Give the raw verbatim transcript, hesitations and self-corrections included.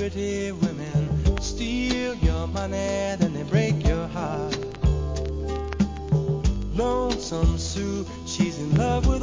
Dirty women steal your money, then they break your heart. Lonesome Sue, she's in love with